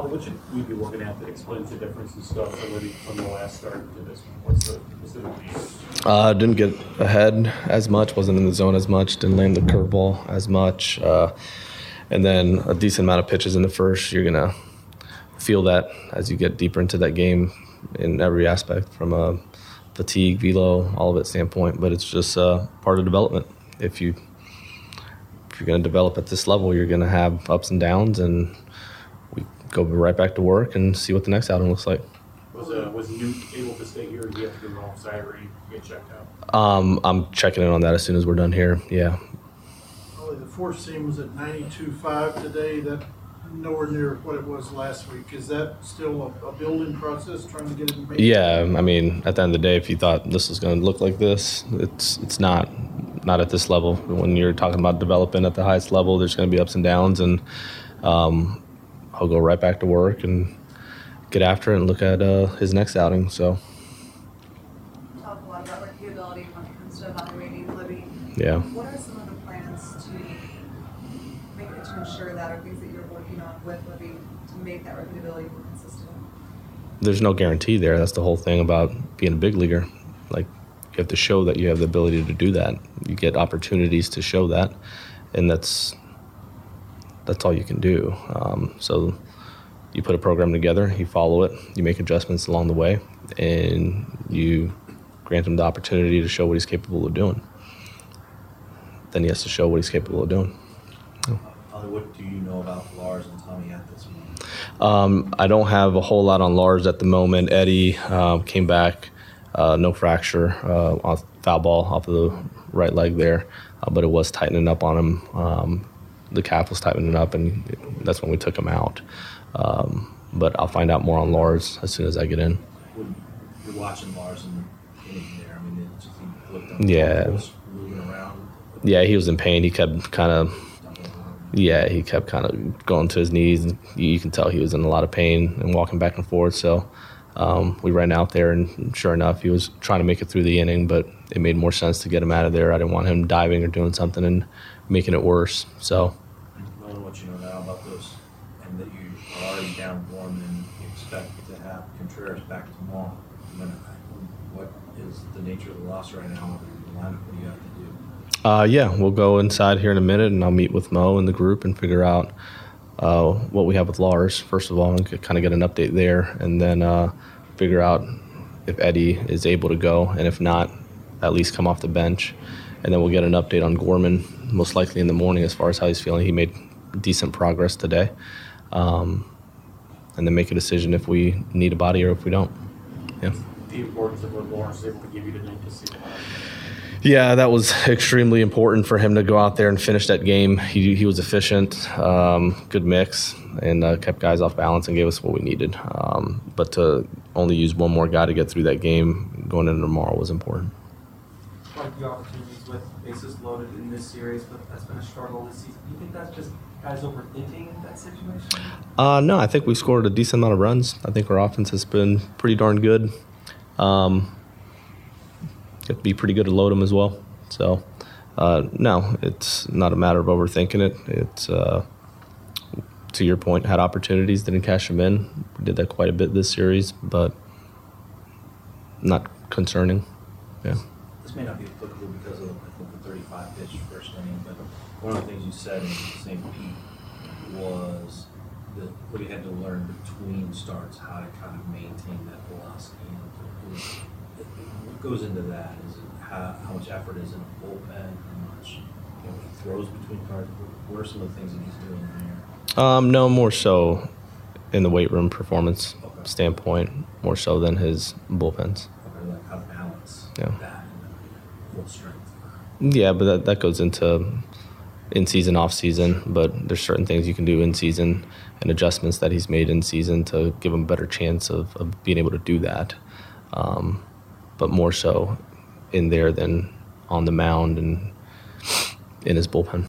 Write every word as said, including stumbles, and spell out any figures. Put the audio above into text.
what should we be looking at that explains the difference in stuff from maybe from the last start to this one? What's the specific? Uh, didn't get ahead as much, wasn't in the zone as much, didn't land the curveball as much. Uh, and then a decent amount of pitches in the first. You're going to feel that as you get deeper into that game in every aspect, from a fatigue, velo, all of it standpoint. But it's just uh, part of development. If you if you're going to develop at this level, you're going to have ups and downs, and we go right back to work and see what the next outing looks like. Was uh, was Newt able to stay here, or do you have to go wrong side, or you get checked out? Um, I'm checking in on that as soon as we're done here. Yeah. Well, the fourth seam was at ninety-two point five today. That nowhere near what it was last week. Is that still a, a building process, trying to get it made? Yeah, I mean, at the end of the day, if you thought this was going to look like this, it's it's not. Not at this level. When you're talking about developing at the highest level, there's going to be ups and downs, and um, I'll go right back to work and get after it and look at uh, his next outing. So. Talk a lot about repeatability when it comes to evaluating Libby. Yeah. What are some of the plans to make it to ensure that, or things that you're working on with Libby to make that repeatability more consistent? There's no guarantee there. That's the whole thing about being a big leaguer. Like, you have to show that you have the ability to do that. You get opportunities to show that, and that's that's all you can do. Um, so you put a program together, you follow it, you make adjustments along the way, and you grant him the opportunity to show what he's capable of doing. Then he has to show what he's capable of doing. Ollie, what do you know about Lars and Tommy at this moment? Um, I don't have a whole lot on Lars at the moment. Eddie uh, came back. Uh, no fracture, uh, off foul ball off of the right leg there, uh, but it was tightening up on him. Um, the calf was tightening up, and that's when we took him out. Um, but I'll find out more on Lars as soon as I get in. When you're watching Lars and getting there, I mean, it just he looked up, Yeah. was moving around. Yeah, he was in pain. He kept kind of, yeah, he kept kind of going to his knees. And you, you can tell he was in a lot of pain and walking back and forth. So. Um, we ran out there, and sure enough, he was trying to make it through the inning, but it made more sense to get him out of there. I didn't want him diving or doing something and making it worse. So, Knowing what you know now about those, and that you are already down one, and you expect to have Contreras back tomorrow, and then what is the nature of the loss right now? What do you have to do? uh, yeah, we'll go inside here in a minute, and I'll meet with Mo and the group and figure out Uh, what we have with Lars, first of all, and kind of get an update there, and then uh, figure out if Eddie is able to go, and if not, at least come off the bench. And then we'll get an update on Gorman, most likely in the morning, as far as how he's feeling. He made decent progress today. Um, and then make a decision if we need a body or if we don't. Yeah. The importance of what Lawrence is able to give you tonight to see the body. Yeah, that was extremely important for him to go out there and finish that game. He he was efficient, um, good mix, and uh, kept guys off balance and gave us what we needed. Um, but to only use one more guy to get through that game going into tomorrow was important. Like the opportunities with bases loaded in this series, but that's been a struggle this season. Do you think that's just guys overthinking that situation? Uh, no, I think we scored a decent amount of runs. I think our offense has been pretty darn good. Um, you have to be pretty good to load them as well. So, uh, no, it's not a matter of overthinking it. It's, uh, to your point, had opportunities, didn't cash them in. We did that quite a bit this series, but not concerning. Yeah. This may not be applicable because of, I think, the thirty-five pitch first inning, but one of the things you said in Saint Pete was that what he had to learn between starts, how to kind of maintain that velocity. And what goes into that? Is it how, how much effort is in a bullpen? How much, you know, he throws between cards? What are some of the things that he's doing there? Um, no, more so in the weight room performance Okay. standpoint, more so than his bullpens. Okay, like how to balance Yeah. that and full strength. Yeah, but that, that goes into in-season, off-season. But there's certain things you can do in-season and adjustments that he's made in-season to give him a better chance of, of being able to do that. Um, but more so in there than on the mound and in his bullpen.